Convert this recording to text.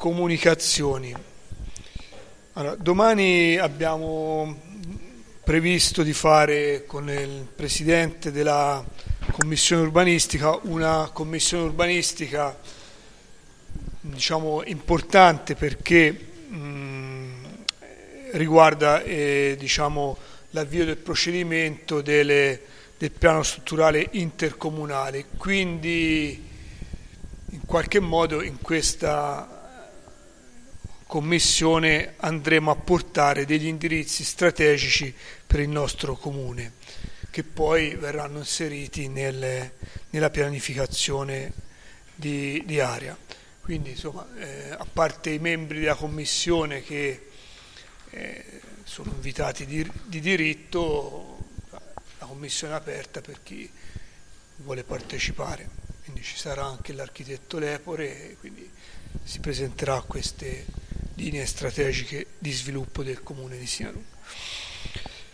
Comunicazioni. Allora, domani abbiamo previsto di fare con il Presidente della Commissione Urbanistica una commissione urbanistica, diciamo, importante perché riguarda diciamo, l'avvio del procedimento del piano strutturale intercomunale. Quindi in qualche modo in questa commissione andremo a portare degli indirizzi strategici per il nostro comune, che poi verranno inseriti nella pianificazione di area. Quindi insomma, a parte i membri della commissione che sono invitati di diritto, la commissione è aperta per chi vuole partecipare. Quindi ci sarà anche l'architetto Lepore, quindi si presenterà queste linee strategiche di sviluppo del comune di Sinarunga.